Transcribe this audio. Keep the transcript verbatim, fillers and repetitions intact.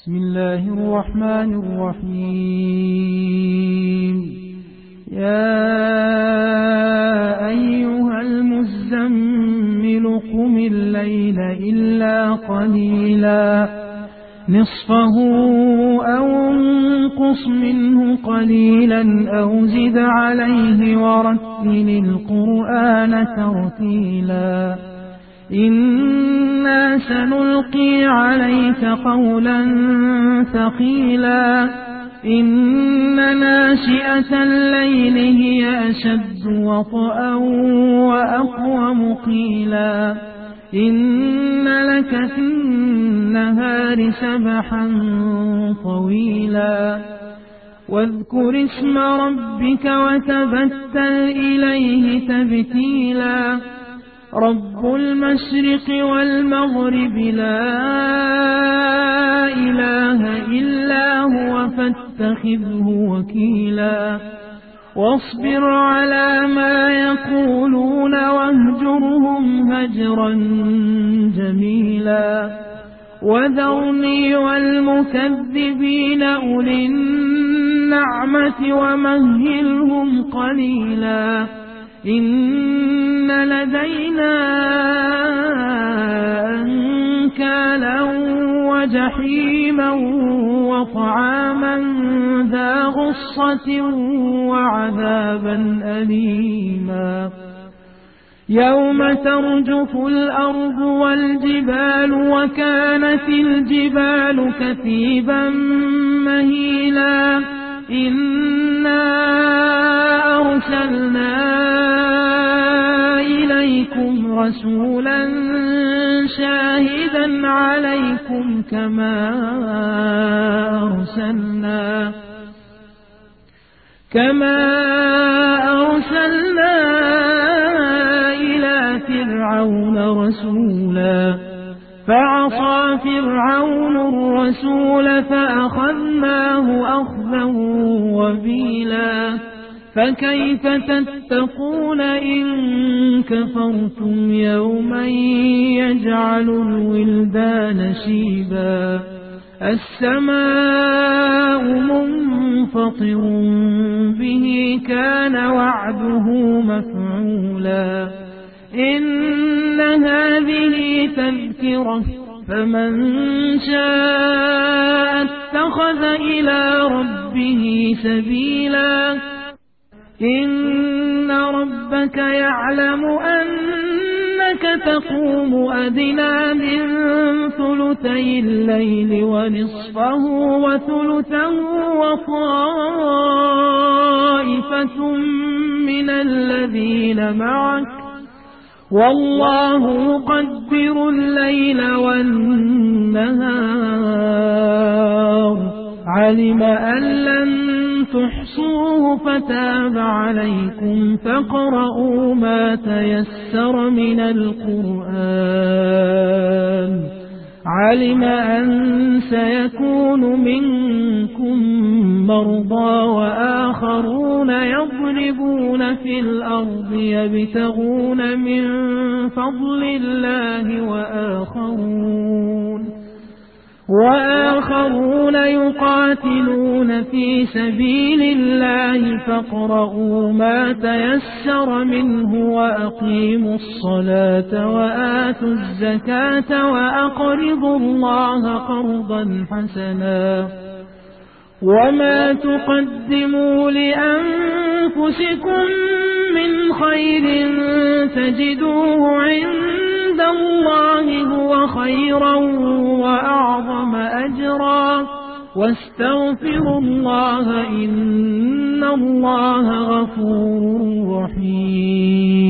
بسم الله الرحمن الرحيم. يا أيها المزمل قم الليل إلا قليلا نصفه أو انقص منه قليلا أو زد عليه ورتل القرآن ترتيلا إنا سنلقي عليك قولا ثقيلا إن ناشئة الليل هي أشد وطئا وأقوم قيلا إن لك في النهار سبحا طويلا واذكر اسم ربك وتبتل إليه تبتيلا رب المشرق والمغرب لا إله إلا هو فاتخذه وكيلا واصبر على ما يقولون واهجرهم هجرا جميلا وذرني والمكذبين أولي النعمة ومهلهم قليلا إن لدينا أنكالا وجحيما وطعاما ذا غصة وعذابا أليما يوم ترجف الأرض والجبال وكانت الجبال كثيبا مهيلا إنا أرسلنا إليكم رسولا شاهدا عليكم كما أرسلنا كما أرسلنا إلى فرعون رسولا فعصى فرعون الرسول فأخذناه أخذا وبيلا فكيف تتقون إن كفرتم يوما يجعل الولدان شيبا السماء منفطر به كان وعده مفعولا إن هذه تذكرة فمن شاء اتخذ إلى ربه سبيلا إن ربك يعلم أنك تقوم أدنى من ثلثي الليل ونصفه وثلثه وطائفة من الذين معك والله يقدر الليل والنهار علم أن لن تحصوه فتاب عليكم فاقرؤوا ما تيسر من القرآن علم أن سيكون منكم مرضى وآخرون يضربون في الأرض يبتغون من فضل الله وآخرون وآخرون يقاتلون في سبيل الله فاقرؤوا ما تيسر منه وأقيموا الصلاة وآتوا الزكاة وأقرضوا الله قرضا حسنا وما تقدموا لأنفسكم من خير تجدوه عند الله هو خيرا وأعظم أجرا واستغفروا الله إن الله غفور رحيم.